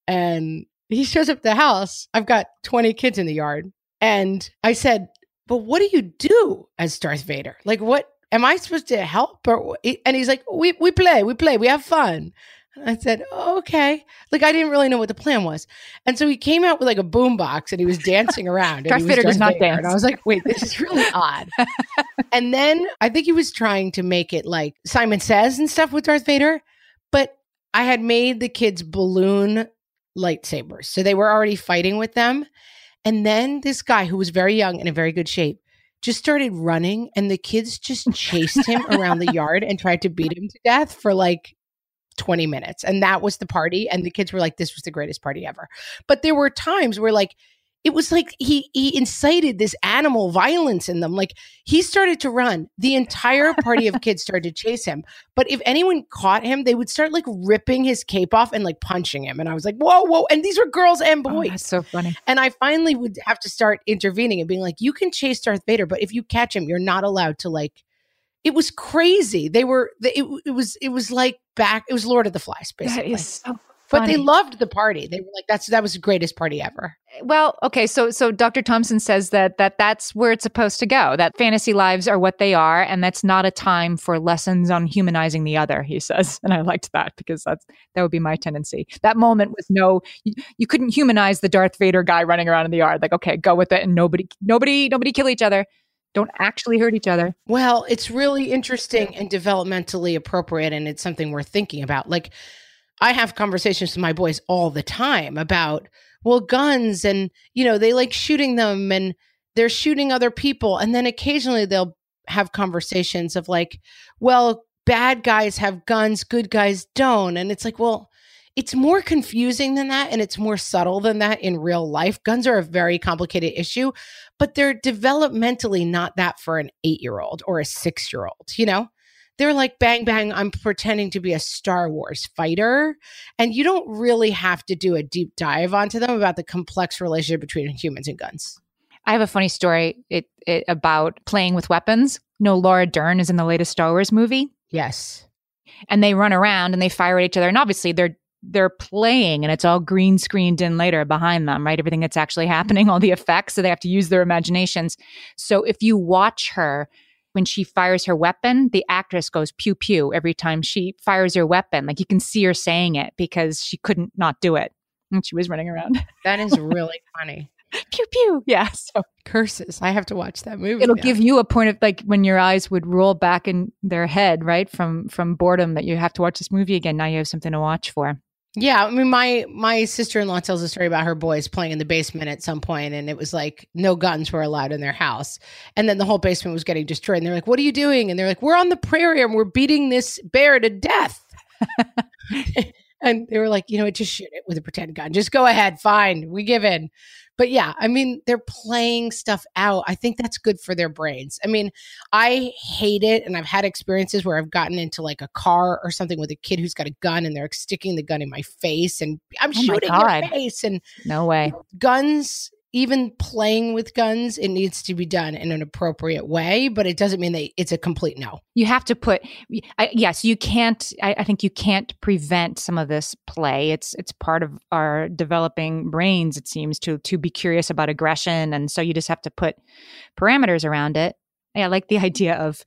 And he shows up at the house. I've got twenty kids in the yard. And I said, but what do you do as Darth Vader? Like, what am I supposed to help? Or, and he's like, we, we play, we play, we have fun. I said, oh, okay. Like, I didn't really know what the plan was. And so he came out with like a boombox and he was dancing around. Darth Vader does not Vader. dance. And I was like, wait, this is really odd. And then I think he was trying to make it like Simon Says and stuff with Darth Vader. But I had made the kids balloon lightsabers. So they were already fighting with them. And then this guy who was very young and in very good shape just started running. And the kids just chased him around the yard and tried to beat him to death for like twenty minutes. And that was the party. And the kids were like, this was the greatest party ever. But there were times where like, it was like he he incited this animal violence in them. Like he started to run. The entire party of kids started to chase him. But if anyone caught him, they would start like ripping his cape off and like punching him. And I was like, whoa, whoa. And these were girls and boys. Oh, that's so funny. And I finally would have to start intervening and being like, you can chase Darth Vader, but if you catch him, you're not allowed to like, it was crazy. They were, it, it was, it was like back, it was Lord of the Flies, basically. That is so But they funny. loved the party. They were like, that's, that was the greatest party ever. Well, okay, so so Doctor Thompson says that that that's where it's supposed to go. That fantasy lives are what they are, and that's not a time for lessons on humanizing the other. He says, and I liked that because that's that would be my tendency. That moment was no, you, you couldn't humanize the Darth Vader guy running around in the yard. Like, okay, go with it, and nobody, nobody, nobody kill each other. Don't actually hurt each other. Well, it's really interesting and developmentally appropriate, and it's something we're thinking about. Like, I have conversations with my boys all the time about, well, guns, and, you know, they like shooting them and they're shooting other people. And then occasionally they'll have conversations of like, well, bad guys have guns, good guys don't. And it's like, well, it's more confusing than that. And it's more subtle than that in real life. Guns are a very complicated issue, but they're developmentally not that for an eight-year-old or a six-year-old, you know? They're like, bang, bang, I'm pretending to be a Star Wars fighter. And you don't really have to do a deep dive onto them about the complex relationship between humans and guns. I have a funny story it, it, about playing with weapons. You know, Laura Dern is in the latest Star Wars movie. Yes. And they run around and they fire at each other. And obviously they're they're playing and it's all green screened in later behind them, right? Everything that's actually happening, all the effects. So they have to use their imaginations. So if you watch her, when she fires her weapon, the actress goes pew pew every time she fires her weapon. Like you can see her saying it because she couldn't not do it. And she was running around. That is really funny. Pew pew. Yeah. So Curses. I have to watch that movie. it'll now. give you a point of like when your eyes would roll back in their head, right? From from boredom that you have to watch this movie again. Now you have something to watch for. Yeah, I mean, my my sister-in-law tells a story about her boys playing in the basement at some point, and it was like no guns were allowed in their house. And then the whole basement was getting destroyed. And they're like, what are you doing? And they're like, we're on the prairie and we're beating this bear to death. And they were like, you know, just shoot it with a pretend gun. Just go ahead. Fine. We give in. But yeah, I mean, they're playing stuff out. I think that's good for their brains. I mean, I hate it. And I've had experiences where I've gotten into like a car or something with a kid who's got a gun and they're sticking the gun in my face and I'm Oh my shooting God. your face. And No way. guns, even playing with guns, it needs to be done in an appropriate way, but it doesn't mean that it's a complete no. You have to put, I, yes, you can't, I, I think you can't prevent some of this play. It's it's part of our developing brains, it seems, to to be curious about aggression. And so you just have to put parameters around it. I like the idea of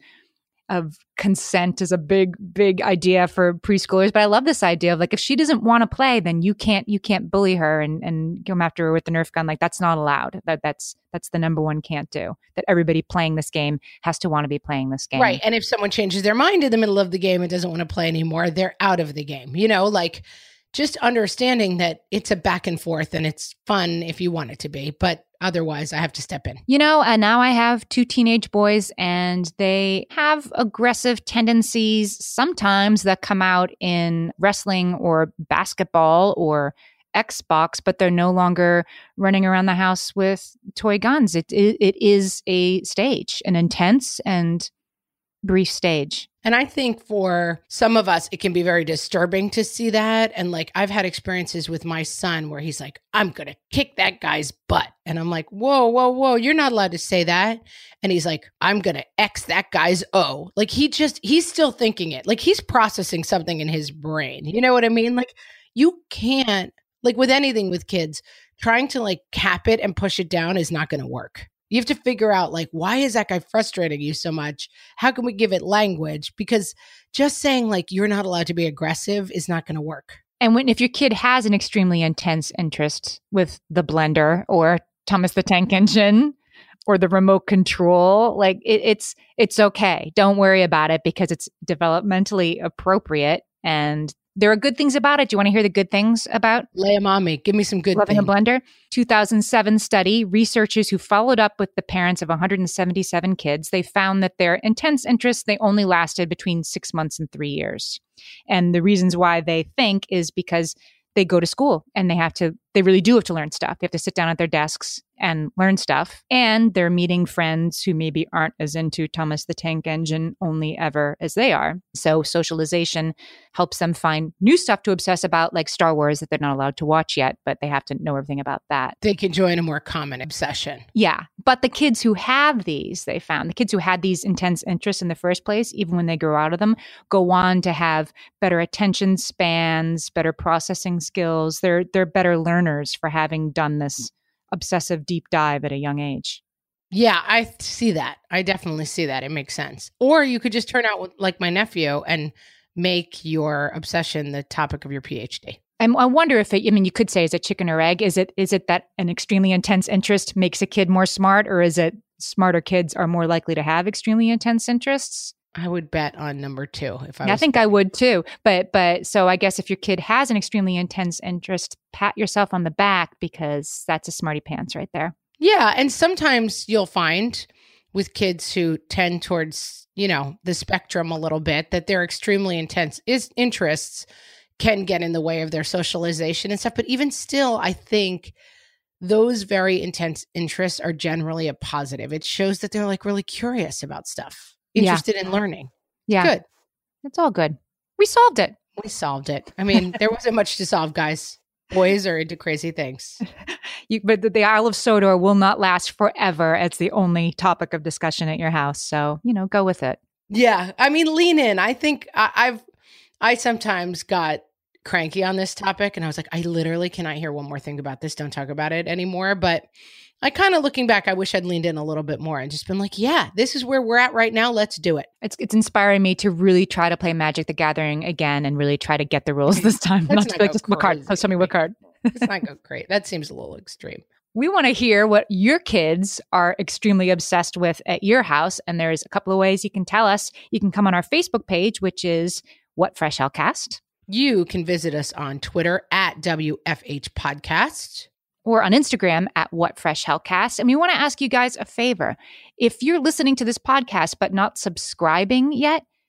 of consent is a big, big idea for preschoolers. But I love this idea of like, if she doesn't want to play, then you can't, you can't bully her and, and come after her with the Nerf gun. Like that's not allowed. That that's, that's the number one can't do. That everybody playing this game has to want to be playing this game. Right. And if someone changes their mind in the middle of the game and doesn't want to play anymore, they're out of the game. You know, like just understanding that it's a back and forth and it's fun if you want it to be. But otherwise, I have to step in. You know, and now I have two teenage boys and they have aggressive tendencies sometimes that come out in wrestling or basketball or Xbox, but they're no longer running around the house with toy guns. It, it, it is a stage, an intense and brief stage. And I think for some of us, it can be very disturbing to see that. And like, I've had experiences with my son where he's like, I'm going to kick that guy's butt. And I'm like, whoa, whoa, whoa, you're not allowed to say that. And he's like, I'm going to X that guy's O. Like he just, he's still thinking it. Like he's processing something in his brain. You know what I mean? Like you can't, like with anything with kids, trying to like cap it and push it down is not going to work. You have to figure out like, why is that guy frustrating you so much? How can we give it language? Because just saying like, you're not allowed to be aggressive is not going to work. And when if your kid has an extremely intense interest with the blender or Thomas the Tank Engine or the remote control, like it, it's it's okay. Don't worry about it because it's developmentally appropriate and there are good things about it. Do you want to hear the good things about Lay 'em on me. Give me some good loving things. a blender? two thousand seven study, researchers who followed up with the parents of one hundred seventy-seven kids, they found that their intense interests, they only lasted between six months and three years. And the reasons why they think is because they go to school and they have to, they really do have to learn stuff. They have to sit down at their desks and learn stuff. And they're meeting friends who maybe aren't as into Thomas the Tank Engine only ever as they are. So socialization helps them find new stuff to obsess about, like Star Wars that they're not allowed to watch yet, but they have to know everything about that. They can join a more common obsession. Yeah. But the kids who have these, they found, the kids who had these intense interests in the first place, even when they grow out of them, go on to have better attention spans, better processing skills. They're they're better learners for having done this obsessive deep dive at a young age. Yeah, I see that. I definitely see that. It makes sense. Or you could just turn out with, like my nephew and make your obsession the topic of your PhD. And I wonder if it, I mean, you could say, is it chicken or egg? Is it is it that an extremely intense interest makes a kid more smart, or is it smarter kids are more likely to have extremely intense interests? I would bet on number two if I I was think I would too. But but so I guess if your kid has an extremely intense interest, pat yourself on the back because that's a smarty pants right there. Yeah. And sometimes you'll find with kids who tend towards, you know, the spectrum a little bit that their extremely intense is interests can get in the way of their socialization and stuff. But even still, I think those very intense interests are generally a positive. It shows that they're like really curious about stuff, interested yeah. in learning. Yeah. Good. It's all good. We solved it. We solved it. I mean, there wasn't much to solve, guys. Boys are into crazy things. You, but the, the Isle of Sodor will not last forever. It's the only topic of discussion at your house. So, you know, go with it. Yeah. I mean, lean in. I think I, I've, I sometimes got cranky on this topic and I was like, I literally cannot hear one more thing about this. Don't talk about it anymore. But I kind of looking back, I wish I'd leaned in a little bit more and just been like, yeah, this is where we're at right now. Let's do it. It's it's inspiring me to really try to play Magic the Gathering again and really try to get the rules this time. Let's not to not be like, go just what card. crazy. Tell me what card. Let's not go great. That seems a little extreme. We want to hear what your kids are extremely obsessed with at your house. And there's a couple of ways you can tell us. You can come on our Facebook page, which is What Fresh Hellcast. You can visit us on Twitter at W F H Podcast. Or on Instagram at What Fresh Hellcast. And we want to ask you guys a favor. If you're listening to this podcast but not subscribing yet,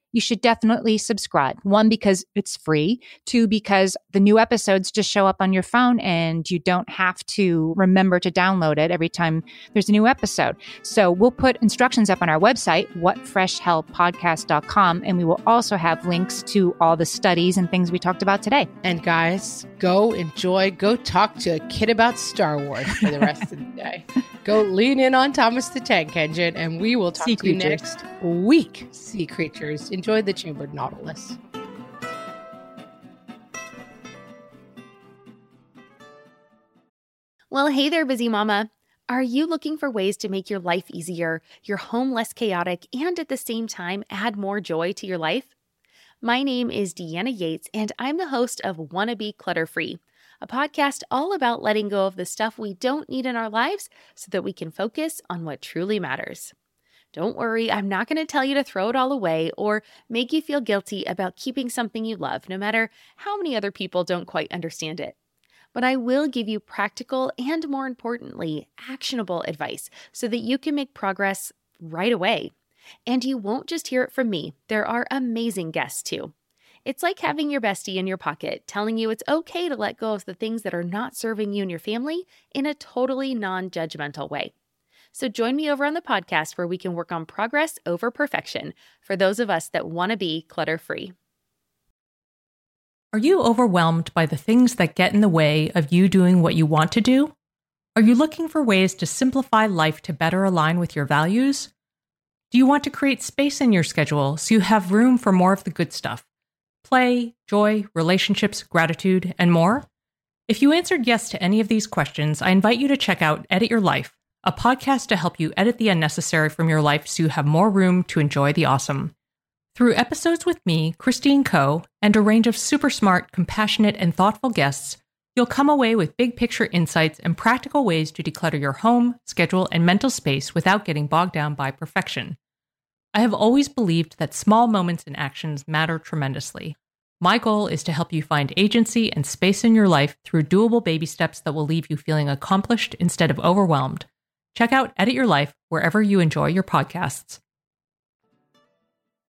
you should definitely subscribe. One, because it's free. Two, because the new episodes just show up on your phone and you don't have to remember to download it every time there's a new episode. So we'll put instructions up on our website, what fresh hell podcast dot com, and we will also have links to all the studies and things we talked about today. And guys, go enjoy, go talk to a kid about Star Wars for the rest of the day. Go lean in on Thomas the Tank Engine, and we will talk Sea to you creatures. next week. Sea creatures. Enjoy the Chambered Nautilus. Well, hey there, busy mama. Are you looking for ways to make your life easier, your home less chaotic, and at the same time add more joy to your life? My name is Deanna Yates, and I'm the host of Wannabe Clutter-Free, a podcast all about letting go of the stuff we don't need in our lives so that we can focus on what truly matters. Don't worry, I'm not going to tell you to throw it all away or make you feel guilty about keeping something you love, no matter how many other people don't quite understand it. But I will give you practical and, more importantly, actionable advice so that you can make progress right away. And you won't just hear it from me. There are amazing guests too. It's like having your bestie in your pocket telling you it's okay to let go of the things that are not serving you and your family in a totally non-judgmental way. So join me over on the podcast where we can work on progress over perfection for those of us that want to be clutter-free. Are you overwhelmed by the things that get in the way of you doing what you want to do? Are you looking for ways to simplify life to better align with your values? Do you want to create space in your schedule so you have room for more of the good stuff? Play, joy, relationships, gratitude, and more? If you answered yes to any of these questions, I invite you to check out Edit Your Life, a podcast to help you edit the unnecessary from your life so you have more room to enjoy the awesome. Through episodes with me, Christine Coe, and a range of super smart, compassionate, and thoughtful guests, you'll come away with big picture insights and practical ways to declutter your home, schedule, and mental space without getting bogged down by perfection. I have always believed that small moments and actions matter tremendously. My goal is to help you find agency and space in your life through doable baby steps that will leave you feeling accomplished instead of overwhelmed. Check out Edit Your Life wherever you enjoy your podcasts.